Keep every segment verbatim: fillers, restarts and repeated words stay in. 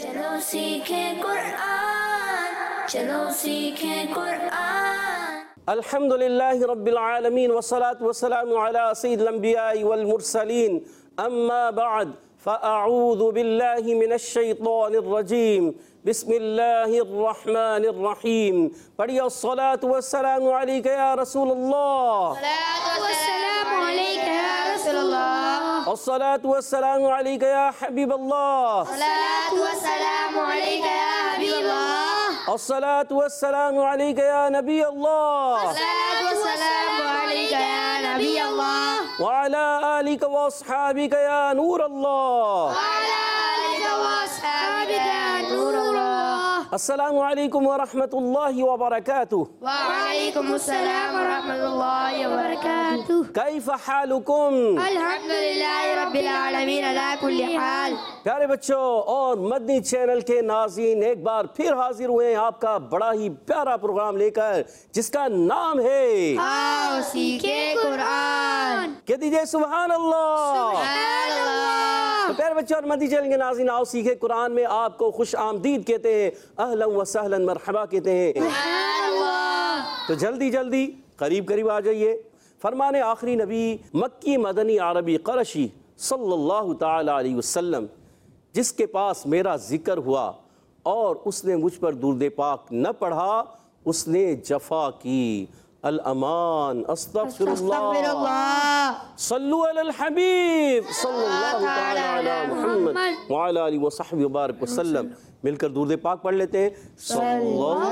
چلو سیکھیں قرآن، چلو سیکھیں قرآن۔ الحمد للہ رب العالمین والصلاة والسلام علی سید الانبیاء والمرسلین، اما بعد فاعوذ باللہ من الشیطان الرجیم، بسم اللہ الرحمن الرحیم۔ پڑھیے الصلاة والسلام علیک یا رسول اللہ، والسلام علیک یا رسول اللہ، الصلاة والسلام علیک یا حبیب اللہ، الصلاۃ والسلام علیک یا حبیب اللہ، الصلاة والسلام علیک یا نبی اللہ، الصلاۃ والسلام علیک یا نبی اللہ، وعلی آلک واصحابک یا نور اللہ۔ وعلی آلک واصحابک یا نور اللہ۔ السلام علیکم ورحمۃ اللہ وبرکاتہ۔ وعلیکم السلام ورحمۃ اللہ وبرکاتہ۔ کیف حالکم؟ الحمدللہ رب العالمین علی کل حال۔ پیارے بچوں اور مدنی چینل کے ناظرین، ایک بار پھر حاضر ہوئے ہیں آپ کا بڑا ہی پیارا پروگرام لے کر، جس کا نام ہے آؤ سیکھیں قرآن۔ کہہ دیجئے سبحان اللہ۔ سبحان اللہ۔ تو پیارے بچوں اور مدنی چینل کے ناظرین، آؤ سیکھیں قرآن میں آپ کو خوش آمدید کہتے ہیں، اہلا و سہلا مرحبا کہتے ہیں۔ سبحان اللہ۔ تو جلدی جلدی قریب قریب آ جائیے۔ فرمان آخری نبی مکی مدنی عربی قرشی صلی اللہ تعالی علیہ وسلم، جس کے پاس میرا ذکر ہوا اور اس نے مجھ پر درود پاک نہ پڑھا، اس نے جفا کی۔ الامان، استغفر اللہ، صلو علی الحبیب صلی اللہ تعالی علی محمد وعلی آلہ وصحبہ وبارک وسلم۔ مل کر درود پاک پڑھ لیتے ہیں۔ صلی اللہ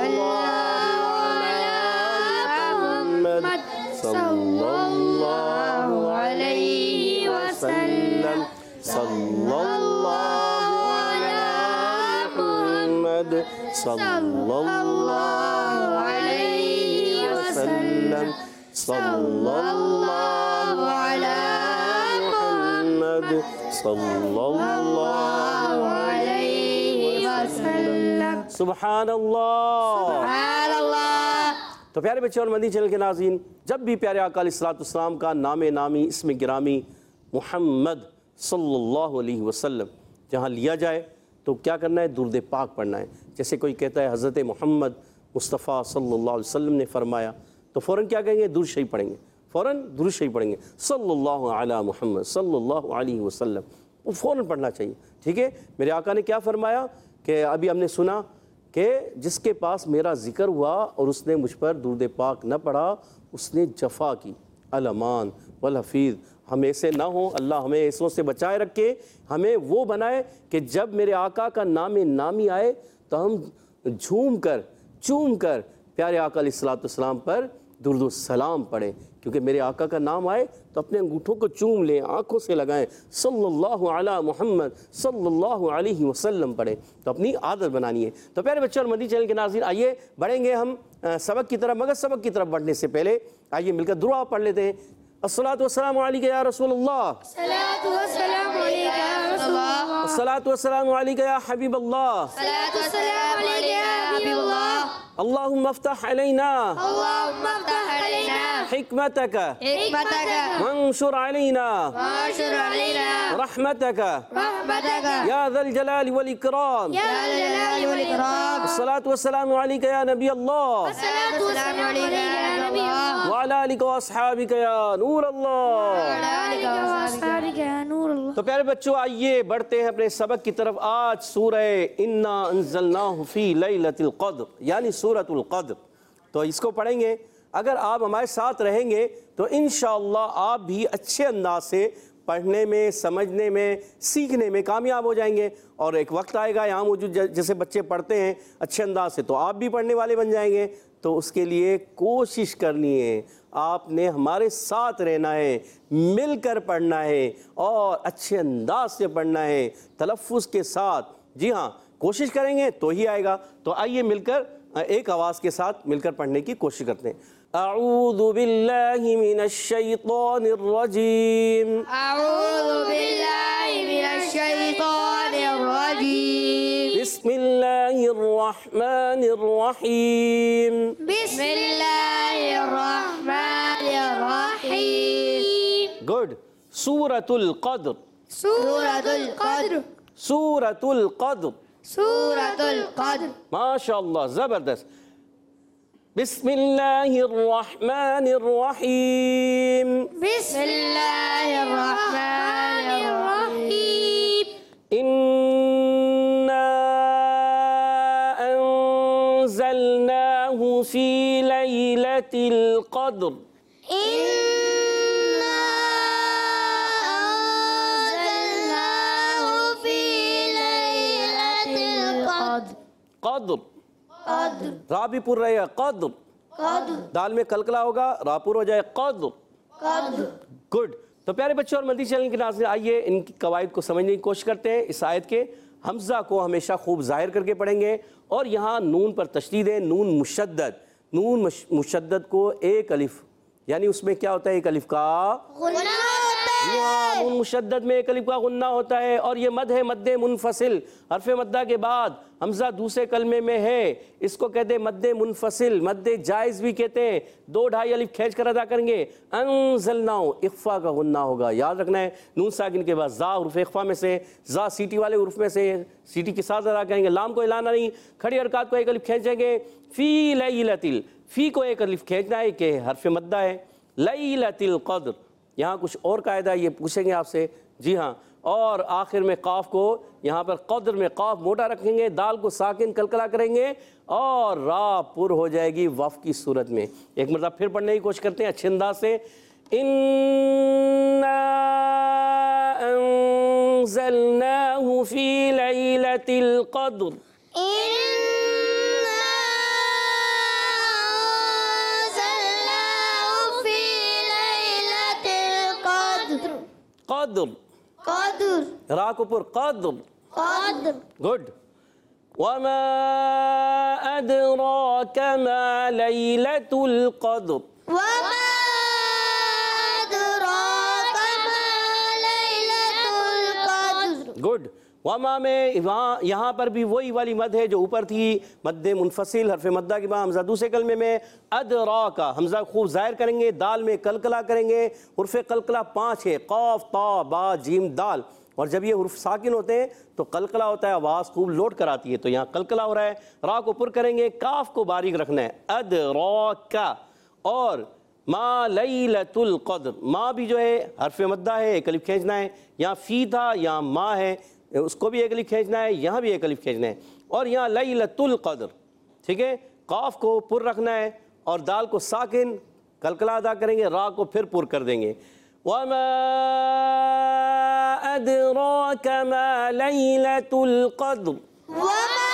محمد صلی اللہ علیہ وسلم، صلی اللہ علی محمد صلی اللہ علیہ وسلم، صلی اللہ علی محمد صلی اللہ علیہ وسلم۔ سبحان اللہ۔ سبحان اللہ۔ تو پیارے بچے اور مدنی چینل کے ناظرین، جب بھی پیارے آقا علیہ الصلوۃ والسلام کا نام نامی اسم گرامی محمد صلی اللہ علیہ وسلم جہاں لیا جائے تو کیا کرنا ہے؟ درود پاک پڑھنا ہے۔ جیسے کوئی کہتا ہے حضرت محمد مصطفیٰ صلی اللہ علیہ وسلم نے فرمایا، تو فوراً کیا کہیں گے؟ درود شریف پڑھیں گے، فوراً درود شریف پڑھیں گے، صلی اللہ علی محمد صلی اللہ علیہ وسلم، وہ فوراً پڑھنا چاہیے۔ ٹھیک ہے، میرے آقا نے کیا فرمایا کہ ابھی ہم نے سنا کہ جس کے پاس میرا ذکر ہوا اور اس نے مجھ پر درود پاک نہ پڑھا، اس نے جفا کی۔ الامان والحفیظ، ہم ایسے نہ ہوں، اللہ ہمیں ایسوں سے بچائے رکھے، ہمیں وہ بنائے کہ جب میرے آقا کا نام نامی آئے تو ہم جھوم کر چوم کر پیارے آقا علیہ الصلوۃ والسلام پر درود و سلام پڑھیں۔ کیونکہ میرے آقا کا نام آئے تو اپنے انگوٹھوں کو چوم لیں، آنکھوں سے لگائیں، صلی اللہ علی محمد صلی اللہ علیہ وسلم پڑھیں، تو اپنی عادت بنانی ہے۔ تو پیارے بچوں اور مدنی چینل کے ناظرین، آئیے بڑھیں گے ہم سبق کی طرف، مگر سبق کی طرف بڑھنے سے پہلے آئیے مل کر دعا پڑھ لیتے ہیں۔ الصلاۃ والسلام علیک یا رسول اللہ، الصلاۃ والسلام علیک یا رسول اللہ، الصلاۃ والسلام علیک یا حبیب اللہ، الصلاۃ والسلام علیک یا حبیب اللہ۔ اللہم افتح علینا اللہم افتح علینا حکمتک حکمتک وانشر علینا وانشر علینا رحمتک رحمتک یا ذا الجلال والاکرام۔ یا ذا الجلال والاکرام۔ الصلاۃ والسلام علیک یا نبی اللہ، الصلاۃ والسلام علیک یا نبی اللہ، وعلی آلک واصحابک یا نور اللہ۔ وعلی آلک واصحابک یا نور اللہ۔ تو پیارے بچوں، آئیے بڑھتے ہیں اپنے سبق کی طرف۔ آج سورہ انا انزلناہ فی لیلۃ القدر، یعنی سورۃ القدر، تو اس کو پڑھیں گے۔ اگر آپ ہمارے ساتھ رہیں گے تو انشاءاللہ آپ بھی اچھے انداز سے پڑھنے میں، سمجھنے میں، سیکھنے میں کامیاب ہو جائیں گے، اور ایک وقت آئے گا یہاں موجود جیسے بچے پڑھتے ہیں اچھے انداز سے، تو آپ بھی پڑھنے والے بن جائیں گے۔ تو اس کے لیے کوشش کرنی ہے، آپ نے ہمارے ساتھ رہنا ہے، مل کر پڑھنا ہے اور اچھے انداز سے پڑھنا ہے، تلفظ کے ساتھ۔ جی ہاں، کوشش کریں گے تو ہی آئے گا۔ تو آئیے مل کر ایک آواز کے ساتھ مل کر پڑھنے کی کوشش کرتے ہیں۔ اعوذ باللہ من الشیطان الرجیم، اعوذ باللہ من الشیطان الرجیم، بسم اللہ الرحمن الرحیم، بسم اللہ الرحمن الرحیم۔ گڈ۔ سورۃ القدر، سورۃ القدر، سورۃ القدر، سورۃ القدر. ماشاء اللہ زبردست. بسم اللہ الرحمن الرحیم. بسم اللہ الرحمن الرحیم. انا انزلناہ فی لیلۃ القدر. إنا أنزلناه في ليلة القدر. قدر قدر. را بھی پر رہے گا قدر. قدر. دال میں کلکلا ہوگا را پر ہو جائے قدر. قدر. گڈ. تو پیارے بچوں اور مدنی چینل کے ناظرین، آئیے ان کی قواعد کو سمجھنے کی کوشش کرتے ہیں. اس آیت کے حمزہ کو ہمیشہ خوب ظاہر کر کے پڑھیں گے، اور یہاں نون پر تشدید ہے، نون مشدد. نون مشدد کو ایک الف، یعنی اس میں کیا ہوتا ہے، ایک الف کا غنہ ہوتا ہے. ہاں، نون مشدد میں ایک الف کا غنہ ہوتا ہے، اور یہ مد ہے مد منفصل. حرف مدہ کے بعد حمزہ دوسرے کلمے میں ہے، اس کو کہتے ہیں مد منفصل، مد جائز بھی کہتے ہیں. دو ڈھائی الف کھینچ کر ادا کریں گے. انزلناہو اخفا کا غنہ ہوگا، یاد رکھنا ہے. نون ساکن کے بعد زا حرف اخفا میں سے، زا سیٹی والے حرف میں سے، سیٹی کے ساتھ ادا کریں گے. لام کو ہلانا نہیں، کھڑی حرکات کو ایک الف کھینچیں گے. فی لیلۃ، فی کو ایک الف کھینچنا ہے کہ حرف مدہ ہے. لیلۃ القدر، یہاں کچھ اور قاعدہ یہ پوچھیں گے آپ سے. جی ہاں، اور آخر میں قاف کو یہاں پر قدر میں قاف موٹا رکھیں گے، دال کو ساکن کلکلا کریں گے، اور را پر ہو جائے گی وف کی صورت میں. ایک مرتبہ پھر پڑھنے کی کوشش کرتے ہیں اچھے انداز سے. اِنَّا أنزلناه في ليلة القدر. إنا أنزلناه في ليلة القدر. قدر، قدر. را کو پر قدر. قدر. گڈ. وما أدراك ما ليلة القدر. وما أدراك ما ليلة القدر. گڈ. وما میں وہاں یہاں پر بھی وہی والی مد ہے جو اوپر تھی، مد منفصل حرف مدہ کے بعد حمزہ دوسرے کلمے میں. ادراکا، حمزہ خوب ظاہر کریں گے، دال میں کلکلا کریں گے. حرف کلکلا پانچ ہے، قاف تا با جیم دال، اور جب یہ حرف ساکن ہوتے ہیں تو کلکلا ہوتا ہے، آواز خوب لوٹ کر آتی ہے. تو یہاں کلکلا ہو رہا ہے. را کو پر کریں گے، کاف کو باریک رکھنا ہے. ادراکا. اور ما لیلۃ القدر، ما بھی جو ہے حرف مدہ ہے، ایک الف کھینچنا ہے. یہاں فی تھا، یہاں ما ہے، اس کو بھی ایک الف کھینچنا ہے، یہاں بھی ایک الف کھینچنا ہے. اور یہاں لیلۃ القدر، ٹھیک ہے، قاف کو پر رکھنا ہے اور دال کو ساکن کلکلا ادا کریں گے، را کو پھر پر کر دیں گے. وما أدراك ما ليلة القدر. وما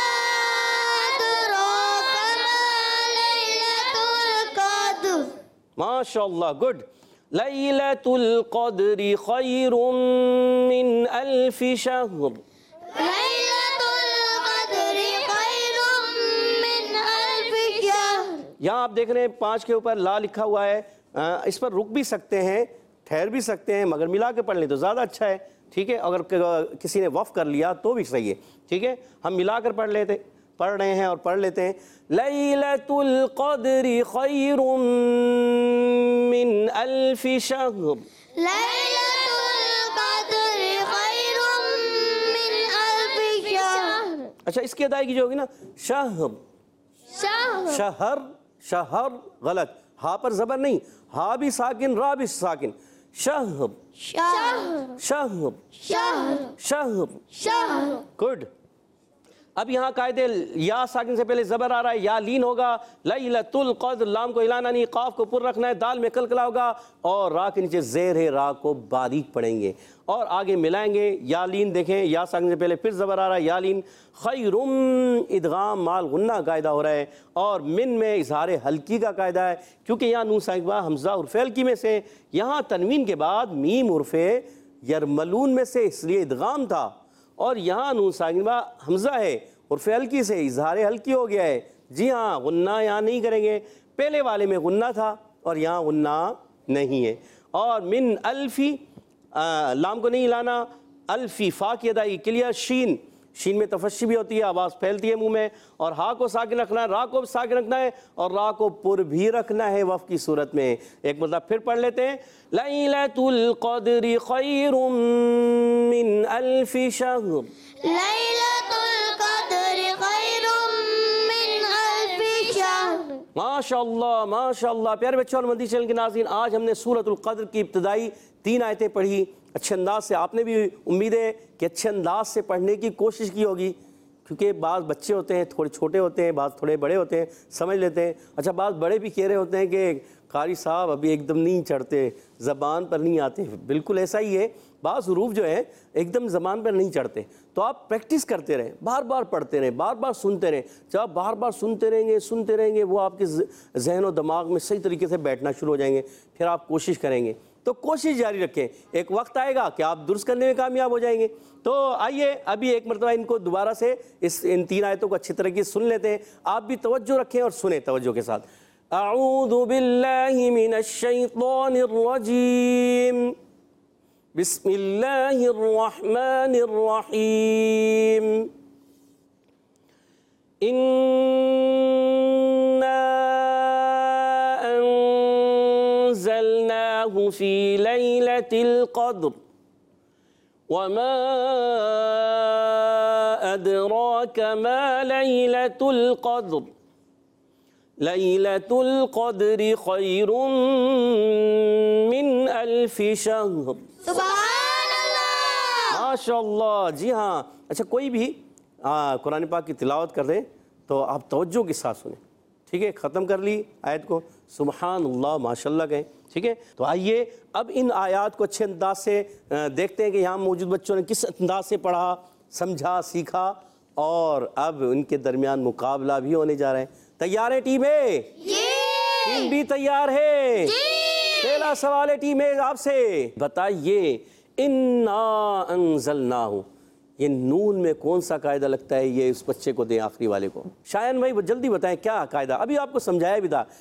أدراك ما ليلة القدر. ماشاء اللہ، گڈ. لیلۃ القدر خیر من الف شہر. ليلة القدر خير من ألف شهر. یہاں آپ دیکھ رہے ہیں پانچ کے اوپر لا لکھا ہوا ہے. اس پر رک بھی سکتے ہیں، ٹھہر بھی سکتے ہیں، مگر ملا کے پڑھ لیں تو زیادہ اچھا ہے. ٹھیک ہے، اگر کسی نے وف کر لیا تو بھی صحیح ہے. ٹھیک ہے، ہم ملا کر پڑھ لیتے پڑھ رہے ہیں اور پڑھ لیتے ہیں. لیلۃ القدر خیر من الف شہر. ليلة القدر خير من ألف شهر. اچھا، اس کی ادائیگی جو ہوگی نا، شہر، شهر. شہر، شہر غلط، ہا پر زبر نہیں، ہا بھی ساکن، را بھی ساکن. شہر، شهر. شہر، شهر. شہر. شهر. گڈ. اب یہاں قاعدے یا ساکن سے پہلے زبر آ رہا ہے، یا لین ہوگا. لیلۃ القدر، لام کو ہلانا نہیں، قاف کو پر رکھنا ہے، دال میں کلکلا ہوگا، اور را کے نیچے زیر ہے، را کو باریک پڑھیں گے اور آگے ملائیں گے. یا لین دیکھیں، یا ساکن سے پہلے پھر زبر آ رہا ہے، یا لین. خیرم، ادغام مال غنہ قاعدہ ہو رہا ہے، اور من میں اظہار حلقی کا قاعدہ ہے، کیونکہ یہاں نون ساکن کے بعد حمزہ حرف حلقی میں سے، یہاں تنوین کے بعد میم حرف یرملون میں سے، اس لیے ادغام تھا. اور یہاں نون ساکن کے بعد حمزہ ہے، حرف حلقی سے اظہار حلقی ہو گیا ہے. جی ہاں، غنہ یہاں نہیں کریں گے، پہلے والے میں غنہ تھا اور یہاں غنہ نہیں ہے. اور من الفی، لام کو نہیں لانا، الفی فا کی ادائی کلیئر. شین، شین میں تفشی بھی ہوتی ہے، آواز پھیلتی ہے منہ میں، اور ہا کو ساکن رکھنا ہے، را کو ساکن رکھنا ہے، اور را کو پر بھی رکھنا ہے وف کی صورت میں. ایک مطلب پھر پڑھ لیتے ہیں. لیلۃ القدر خیر من الف شہر. ليلة ماشاءاللہ ماشاءاللہ پیارے بچوں اور مدنی چینل کے ناظرین، آج ہم نے سورۃ القدر کی ابتدائی تین آیتیں پڑھی اچھے انداز سے. آپ نے بھی امید ہے کہ اچھے انداز سے پڑھنے کی کوشش کی ہوگی، کیونکہ بعض بچے ہوتے ہیں تھوڑے چھوٹے ہوتے ہیں، بعض تھوڑے بڑے ہوتے ہیں سمجھ لیتے ہیں. اچھا بعض بڑے بھی کہہ رہے ہوتے ہیں کہ قاری صاحب ابھی ایک دم نہیں چڑھتے، زبان پر نہیں آتے. بالکل ایسا ہی ہے، بعض حروف جو ہیں ایک دم زبان پر نہیں چڑھتے. تو آپ پریکٹس کرتے رہیں، بار بار پڑھتے رہیں، بار بار سنتے رہیں. جب آپ بار بار سنتے رہیں گے سنتے رہیں گے وہ آپ کے ذہن و دماغ میں صحیح طریقے سے بیٹھنا شروع ہو جائیں گے. پھر آپ کوشش کریں گے تو کوشش جاری رکھیں، ایک وقت آئے گا کہ آپ درست کرنے میں کامیاب ہو جائیں گے. تو آئیے ابھی ایک مرتبہ ان کو دوبارہ سے اس ان تین آیتوں کو اچھی طرح سے سن لیتے ہیں. آپ بھی توجہ رکھیں اور سنیں توجہ کے ساتھ. اعوذ باللہ من الشیطان الرجیم، بسم اللہ الرحمن الرحیم. فی لیلۃ القدر وما ادراک ما لیلۃ القدر لیلۃ القدر خیر من الف شہر. سبحان اللہ، ماشاءاللہ. جی ہاں. اچھا کوئی بھی قرآن پاک کی تلاوت کر دیں تو آپ توجہ کے ساتھ سنیں، ٹھیک ہے؟ ختم کر لی آیت کو سبحان اللہ ماشاءاللہ کہیں، ٹھیک ہے؟ تو آئیے اب ان آیات کو اچھے انداز سے دیکھتے ہیں کہ یہاں موجود بچوں نے کس انداز سے پڑھا، سمجھا، سیکھا، اور اب ان کے درمیان مقابلہ بھی ہونے جا رہے ہیں. تیار ہے ٹیم اے؟ ٹیم بی تیار ہے؟ پہلا سوال ہے ٹیم اے آپ سے، بتائیے انا انزلناہ، یہ نون میں کون سا قاعدہ لگتا ہے؟ یہ اس بچے کو دیں، آخری والے کو. شایان بھائی جلدی بتائیں کیا قاعدہ، ابھی آپ کو سمجھایا بھی تھا.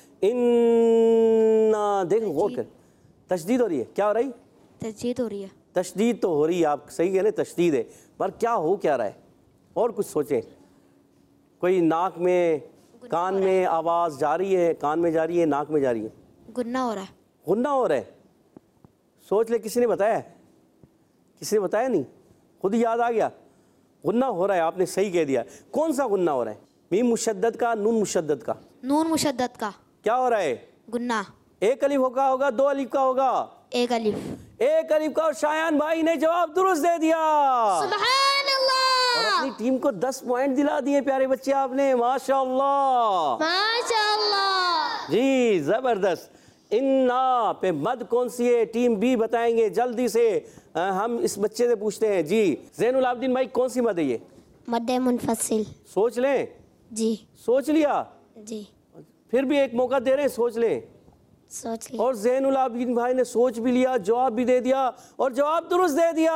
انا دیکھ غور کر، تشدید ہو رہی ہے، کیا ہو رہی؟ تشدید ہو رہی ہے. تشدید تو ہو رہی ہے، آپ صحیح کہہ رہے ہیں تشدید ہے، پر کیا ہو کیا رہا ہے؟ اور کچھ سوچیں. کوئی ناک میں کان میں آواز جا رہی ہے، کان میں جا رہی ہے، ناک میں جا رہی ہے؟ گننا ہو رہا ہے. غنہ ہو رہا ہے. سوچ لے، کسی نے بتایا؟ کسی نے بتایا نہیں؟ خود ہی یاد آ گیا. غنہ ہو رہا ہے، آپ نے صحیح کہہ دیا. کون سا غنہ ہو رہا ہے؟ میم مشدد کا، نون مشدد کا؟ نون مشدد کا. کیا ہو رہا ہے؟ گننا. ایک الف کا ہوگا، دو الف کا ہوگا؟ ایک الف. ایک الف کا. اور شایان بھائی نے جواب درست دے دیا. سبحان اللہ. اور اپنی ٹیم کو دس پوائنٹ دلا دیے پیارے بچے آپ نے، ماشاءاللہ ماشاءاللہ. جی زبردست. انا پہ مد کون سی ہے؟ ٹیم بی بتائیں گے جلدی سے. ہم اس بچے سے پوچھتے ہیں. جی زین العابدین بھائی کون سی مد ہے یہ؟ مد منفصل. سوچ لیں. جی سوچ لیا؟ جی پھر بھی ایک موقع دے رہے ہیں، سوچ لیں. سوچ لیا. اور زین العابدین بھائی نے سوچ بھی لیا، جواب بھی دے دیا، اور جواب درست دے دیا،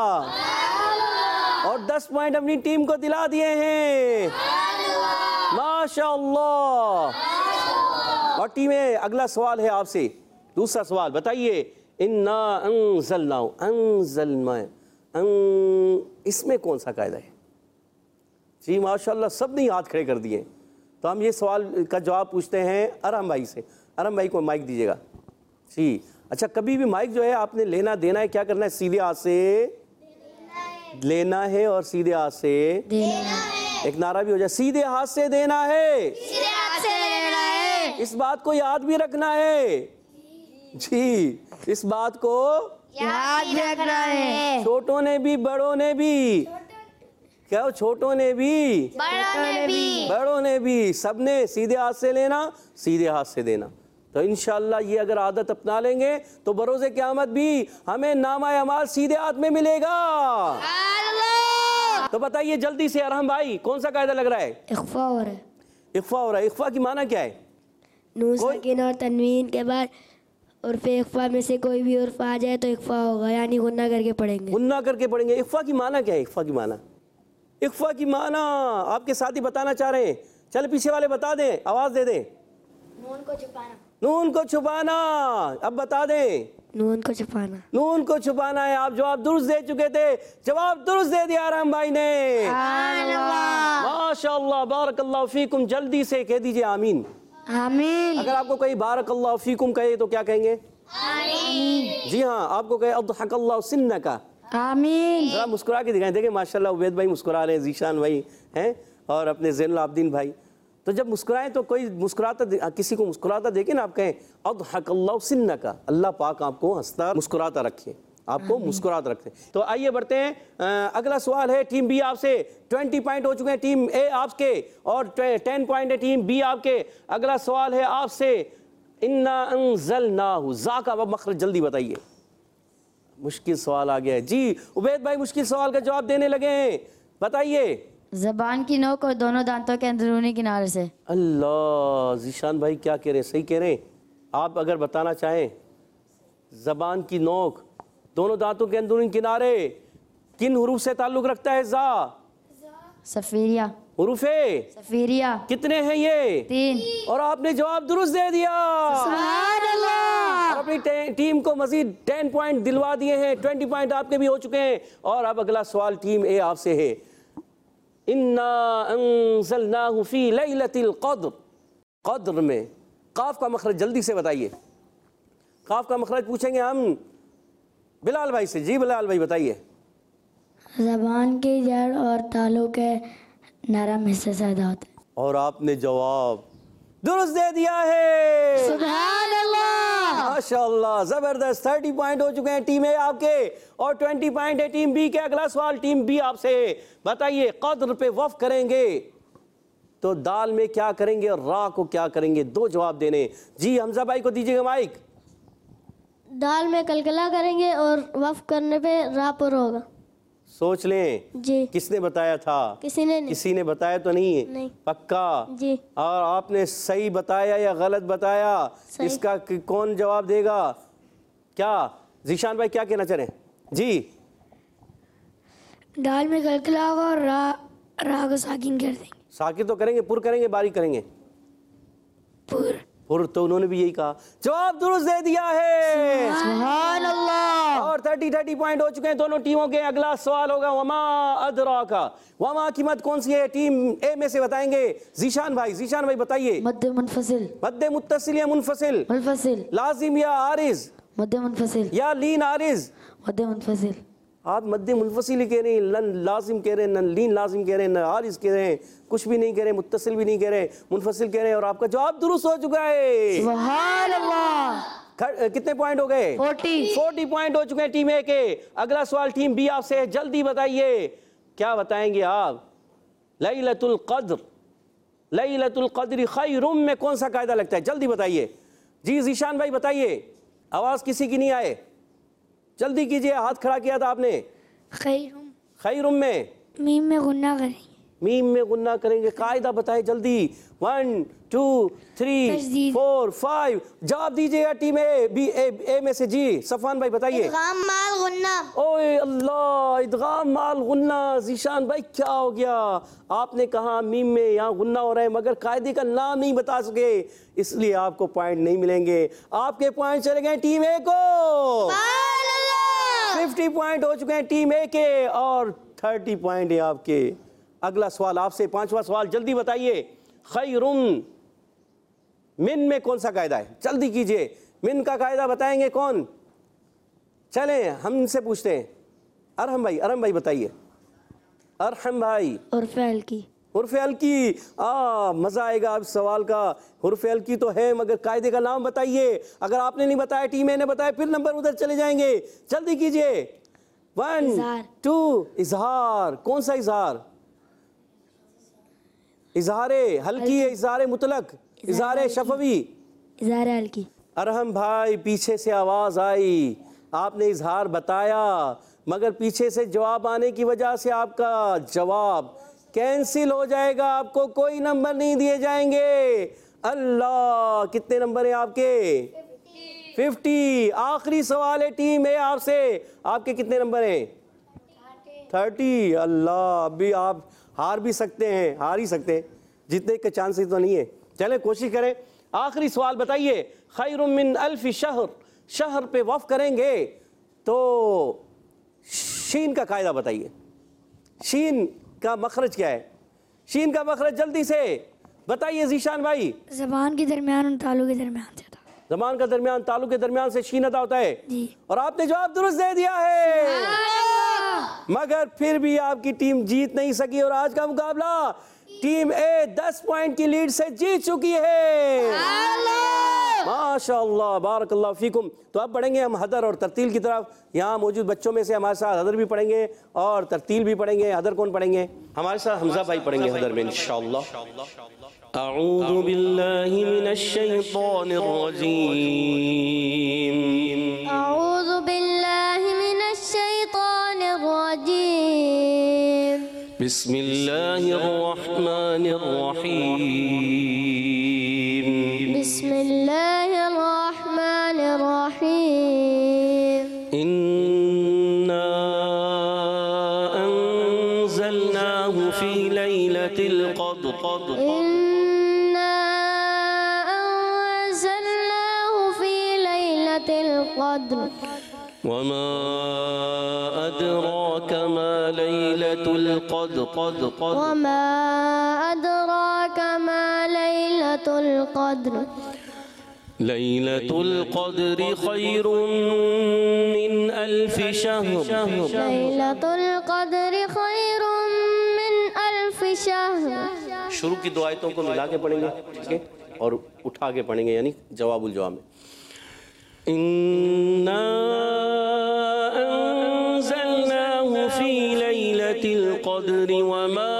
اور دس پوائنٹ اپنی ٹیم کو دلا دیے ہیں. ماشاءاللہ. اور ٹیمیں اگلا سوال ہے آپ سے، دوسرا سوال بتائیے. انا انزلناہ، انزلنا ان اس میں کون سا قاعدہ ہے؟ جی ماشاءاللہ سب نے ہاتھ کھڑے کر دیے. تو ہم یہ سوال کا جواب پوچھتے ہیں ارحم بھائی سے. ارحم بھائی کو مائک دیجیے گا. جی اچھا، کبھی بھی مائک جو ہے آپ نے لینا دینا ہے، کیا کرنا ہے؟ سیدھے ہاتھ سے لینا ہے اور سیدھے ہاتھ سے دینا. ایک نعرہ بھی ہو جائے، سیدھے ہاتھ سے دینا ہے. اس بات کو یاد بھی رکھنا ہے. جی اس بات کو یاد رکھنا ہے. چھوٹوں نے بھی بڑوں نے بھی، کیا چھوٹوں نے بھی بڑوں نے بھی. بڑوں نے بھی، سب نے سیدھے ہاتھ سے لینا، سیدھے ہاتھ سے دینا. تو انشاءاللہ یہ اگر عادت اپنا لیں گے تو بروز قیامت بھی ہمیں نامہ اعمال سیدھے ہاتھ میں ملے گا. تو بتائیے جلدی سے ارحم بھائی کون سا قاعدہ لگ رہا ہے؟ اخفا ہو رہا ہے. اخفا ہو رہا ہے. اخفا کی معنی کیا ہے؟ نون ساکن اور تنوین کے بعد عرف اخفا میں سے کوئی بھی عرف آ جائے تو اخفا ہوگا، یعنی غنہ کر کے پڑھیں گے. غنہ کر کے پڑھیں گے. اخفا کی معنی کیا ہے؟ اخفا کی معنی اخفا کی معنی آپ کے ساتھی بتانا چاہ رہے ہیں. چل پیچھے والے بتا دیں، آواز دے دیں. نون کو چھپانا. نون کو چھپانا. اب بتا دیں. نون کو چھپانا. نون کو چھپانا ہے. آپ جواب درست دے چکے تھے، جواب درست دے دیا ارحم بھائی نے. ماشاءاللہ بارک اللہ فیکم. جلدی سے کہہ دیجئے آمین. آمین. اگر آپ کو کوئی بارک اللہ فیکم کہے تو کیا کہیں گے؟ آمین. جی ہاں. آپ کو کہے اضحک اللہ سنکا، آمین. ذرا مسکرا کے دکھائیں. دیکھیں ماشاءاللہ عبید بھائی مسکرا رہے ہیں، ذیشان بھائی ہیں، اور اپنے زین العابدین بھائی. تو جب مسکرائیں تو کوئی مسکراتا کسی کو مسکراتا دیکھیں نا آپ کہیں اضحک اللہ سنک، اللہ پاک آپ کو ہنستا مسکراتا رکھے، آپ کو مسکراتا رکھتے۔ تو آئیے بڑھتے ہیں، اگلا سوال ہے ٹیم بی آپ سے، ٹوینٹی پوائنٹ ہو چکے ہیں ٹیم اے آپ کے اور ٹین پوائنٹ ہے ٹیم بی آپ کے۔ اگلا سوال ہے آپ سے انا انزلناہ، زا کا مخرج جلدی بتائیے۔ مشکل سوال آ گیا ہے جی، عبید بھائی مشکل سوال کا جواب دینے لگے ہیں، بتائیے۔ زبان کی نوک اور دونوں دانتوں کے اندرونی کنارے سے۔ اللہ، ذیشان بھائی کیا کہہ رہے ہیں؟ صحیح کہہ رہے ہیں آپ، اگر بتانا چاہیں۔ زبان کی نوک، دونوں دانتوں کے اندرونی کنارے، کن حروف سے تعلق رکھتا ہے زا؟ صفیریہ۔ حروف صفیریہ کتنے ہیں یہ؟ تین۔ اور آپ نے جواب درست دے دیا، سبحان اللہ۔ اور اپنی ٹیم کو مزید ٹین پوائنٹ دلوا دیے ہیں، ٹوینٹی پوائنٹ آپ کے بھی ہو چکے ہیں۔ اور اب اگلا سوال ٹیم اے آپ سے ہے، انا انزلناہ فی لیلۃ القدر، قدر میں قاف کا مخرج جلدی سے بتائیے۔ قاف کا مخرج پوچھیں گے ہم بلال بھائی سے۔ جی بلال بھائی بتائیے۔ زبان کی جڑ اور تالو کے نرم حصے سے ادا ہوتا ہے۔ اور آپ نے جواب درست دے دیا ہے، سبحان اللہ۔ ماشاءاللہ، زبردست۔ تھرٹی پوائنٹ ہو چکے ہیں ٹیم اے آپ کے اور ٹوینٹی پوائنٹ ہے ٹیم بی کے۔ اگلا سوال ٹیم بی آپ سے، بتائیے قدر پہ وقف کریں گے تو دال میں کیا کریں گے اور را کو کیا کریں گے؟ دو جواب دینے۔ جی حمزہ بھائی کو دیجیے گا مائک۔ دال میں کلکلا کریں گے اور وقف کرنے پہ را پر ہوگا۔ سوچ لیں، جی کس نے بتایا تھا؟ کسی نے نہیں۔ کسی نے بتایا تو نہیں؟ نہیں۔ پکا؟ جی اور آپ نے صحیح بتایا یا غلط بتایا؟ صحیح۔ اس کا کون جواب دے گا؟ کیا ذیشان بھائی کیا کہنا چاہ رہے ہیں؟ جی دال میں کلکلا ہوگا اور را را کو ساکن کر دیں گے۔ ساکن تو کریں گے، پر کریں گے، باریک کریں گے؟ پر۔ پر تو انہوں نے بھی یہی کہا، جواب درست دے دیا ہے، سبحان اللہ۔ اور تھرٹی تھرٹی پوائنٹ ہو چکے ہیں دونوں ٹیموں کے۔ اگلا سوال ہوگا وما ادراکا، وما کی مد کون سی ہے؟ ٹیم اے میں سے بتائیں گے ذیشان بھائی۔ ذیشان بھائی بتائیے۔ مد منفصل۔ مد متصل یا منفصل؟ منفصل۔ لازم یا عارض مد منفصل۔ یا لین عارض؟ مد منفصل۔ آپ مد منفصل ہی کہہ رہے ہیں، نہ لازم کہہ رہے ہیں، نہ لین لازم کہہ رہے ہیں، نہ عارض کہہ رہے ہیں، کچھ بھی نہیں کہہ رہے، متصل بھی نہیں کہہ رہے، منفصل کہہ رہے ہیں، اور آپ کا جواب درست ہو چکا ہے۔ سبحان اللہ۔ کتنے پوائنٹ ہو گئے؟ فورٹی۔ فورٹی پوائنٹ ہو چکے ہیں ٹیم اے کے۔ اگلا سوال ٹیم بی آپ سے ہے، جلدی بتائیے، کیا بتائیں گے آپ؟ لیلۃ القدر، لیلۃ القدر خیر میں کون سا قاعدہ لگتا ہے؟ جلدی بتائیے۔ جی ذیشان بھائی بتائیے، آواز کسی کی نہیں آئے، جلدی کیجئے، ہاتھ کھڑا کیا تھا آپ نے۔ خیرم، خیرم میں میم میں غنہ کریں گے۔ میم میں غنہ کریں گے، قاعدہ بتائے جلدی۔ ون ٹو تھری تجدید۔ فور فائیو، جواب دیجیے گا ٹیم اے بی اے اے میں سے۔ جی صفوان بھائی بتائیے۔ ادغام مال غنہ۔ اوے اللہ، ادغام مال غنہ۔ ذیشان بھائی کیا ہو گیا؟ آپ نے کہا میم میں یہاں غنہ ہو رہا ہے مگر قاعدے کا نام نہیں بتا سکے، اس لیے آپ کو پوائنٹ نہیں ملیں گے۔ آپ کے پوائنٹ چلے گئے ٹیم اے کو، ففٹی پوائنٹ ہو چکے ہیں ٹیم اے کے اور تھرٹی پوائنٹ ہے آپ کے۔ اگلا سوال آپ سے، پانچواں سوال، جلدی بتائیے۔ خیرم، من میں کون سا قاعدہ ہے؟ جلدی کیجئے، من کا قاعدہ بتائیں گے کون؟ چلیں ہم سے پوچھتے ہیں، ارحم بھائی، ارحم بھائی بتائیے۔ ارحم بھائی۔ اور فعل کی۔ حرف الکی، آ مزہ آئے گا اب سوال کا۔ حرف الکی تو ہے مگر قاعدے کا نام بتائیے۔ اگر آپ نے نہیں بتایا، ٹیم اے نے بتایا، پھر نمبر ادھر چلے جائیں گے، جلدی کیجئے۔ ون اظہار۔ ٹو، اظہار، کون سا اظہار؟ اظہار حلقی ہے، اظہار مطلق، اظہار شفوی؟ اظہار حلقی۔ ارحم بھائی پیچھے سے آواز آئی، آپ نے اظہار بتایا مگر پیچھے سے جواب آنے کی وجہ سے آپ کا جواب کینسل ہو جائے گا، آپ کو کوئی نمبر نہیں دیے جائیں گے۔ اللہ، کتنے نمبر ہیں آپ کے؟ ففٹی۔ آخری سوال ہے ٹیم اے آپ سے، آپ کے کتنے نمبر ہیں؟ تھرٹی۔ اللہ، ابھی آپ ہار بھی سکتے ہیں، ہار ہی سکتے ہیں، جتنے کے چانسز تو نہیں ہے۔ چلیں کوشش کریں۔ آخری سوال بتائیے، خیر من الف شہر، شہر پہ وقف کریں گے تو شین کا قاعدہ بتائیے۔ شین کا مخرج کیا ہے؟ شین کا مخرج جلدی سے بتائیے ذیشان بھائی۔ زبان کے درمیان اور تالو کے درمیان سے ہوتا ہے۔ زبان کا درمیان، تالو کے درمیان سے شین ادا ہوتا ہے، جی۔ اور آپ نے جواب درست دے دیا ہے، مگر پھر بھی آپ کی ٹیم جیت نہیں سکی اور آج کا مقابلہ ٹیم اے دس پوائنٹ کی لیڈ سے جیت چکی ہے. ماشاء اللہ بارک اللہ فیکم. تو اب پڑھیں گے ہم حدر اور ترتیل کی طرف. یہاں موجود بچوں میں سے ہمارے ساتھ حدر بھی پڑھیں گے اور ترتیل بھی پڑھیں گے. حدر کون پڑھیں گے؟ ہمارے ساتھ حمزہ بھائی پڑھیں گے حدر میں انشاءاللہ. اعوذ باللہ من الشیطان الرجیم. أعوذ بالله من الشيطان الرجيم. بسم اللہ الرحمن الرحیم. بسم الله الرحمن الرحيم. إنا أنزلناه في ليلة القدر. إنا أنزلناه في ليلة القدر. وما أدراك ما ليلة القدر. وما أدراك ما ليلة القدر. ليلة القدر خير من ألف شهر. ليلة القدر خير من ألف شهر. شروع کی دو آیتوں کو ملا کے پڑھیں گے ٹھیک ہے اور اٹھا کے پڑھیں گے یعنی جواب الجواب میں. إنا أنزلناه في ليلة القدر وما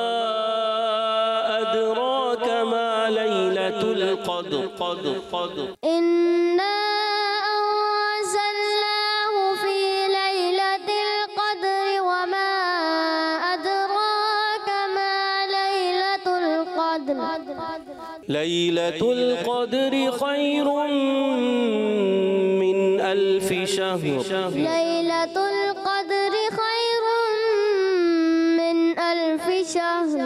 أدراك ما ليلة القدر. إنا أنزلناه في ليلة القدر وما أدراك ما ليلة القدر. ليلة القدر خير من ألف شهر. ليلة القدر خير من ألف شهر.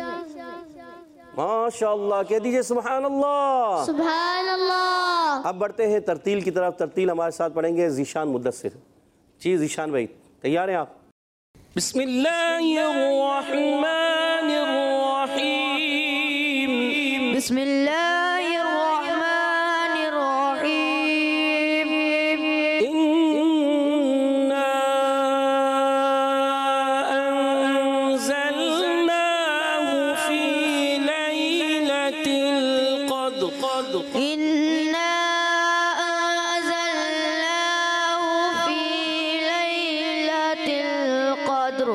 ماشاء اللہ کہہ دیجئے سبحان اللہ. سبحان اللہ. اب بڑھتے ہیں ترتیل کی طرف. ترتیل ہمارے ساتھ پڑھیں گے ذیشان مدثر. جی ذیشان بھائی تیار ہیں آپ؟ بسم اللہ الرحمن الرحیم. بسم اللہ الرحمن الرحیم. إنا أنزلناه في ليلة القدر. إنا أنزلناه في ليلة القدر.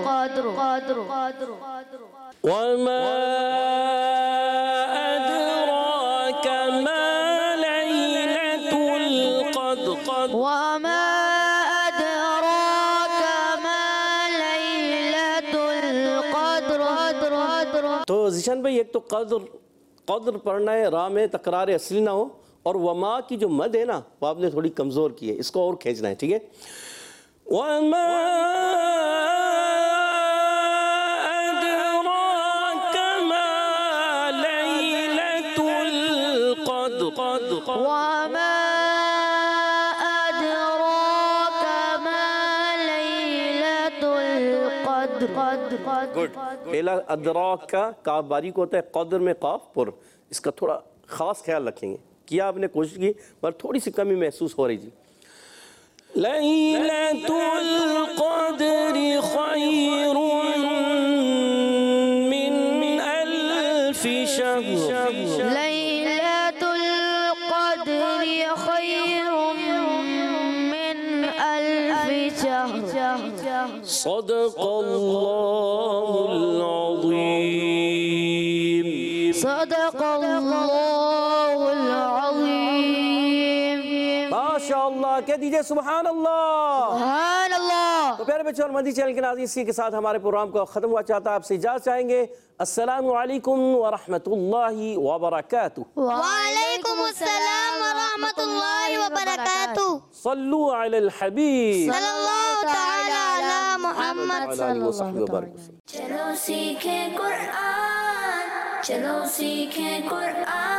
وما أدراك ما ليلة القدر. وما أدراك ما ليلة القدر. تو ذیشان بھائی ایک تو قدر قدر پڑھنا ہے راہ میں تکرار اصلی نہ ہو اور وما کی جو مد ہے نا وہ آپ نے تھوڑی کمزور کی ہے اس کو اور کھینچنا ہے ٹھیک ہے. وما أدراك ما ليلة القدر. وما أدراك ما ليلة القدر. گڈ. پہلا ادراک کا کاف باریک ہوتا ہے قدر میں قاف پر. اس کا تھوڑا خاص خیال رکھیں گے. کیا آپ نے کوشش کی پر تھوڑی سی کمی محسوس ہو رہی تھی. ليلة القدر خير من ألف شهر. ليلة القدر خير من ألف شهر. صدق الله العظيم. صدق الله العظيم. ماشاء اللہ کہہ دیجئے سبحان اللہ. سبحان اللہ. تو پیارے بچوں اور مدنی چینل کے ناظرین اسی کے ساتھ ہمارے پروگرام کو ختم ہوا چاہتا ہے. آپ سے اجازت چاہیں گے. السلام علیکم ورحمۃ اللہ وبرکاتہ. وعلیکم السلام ورحمۃ اللہ وبرکاتہ. صلو علی الحبیب صلی اللہ تعالی علی محمد. وعلی آلہ وصحبہ وبارک وسلم. چلو سیکھیں قرآن چلو سیکھیں قرآن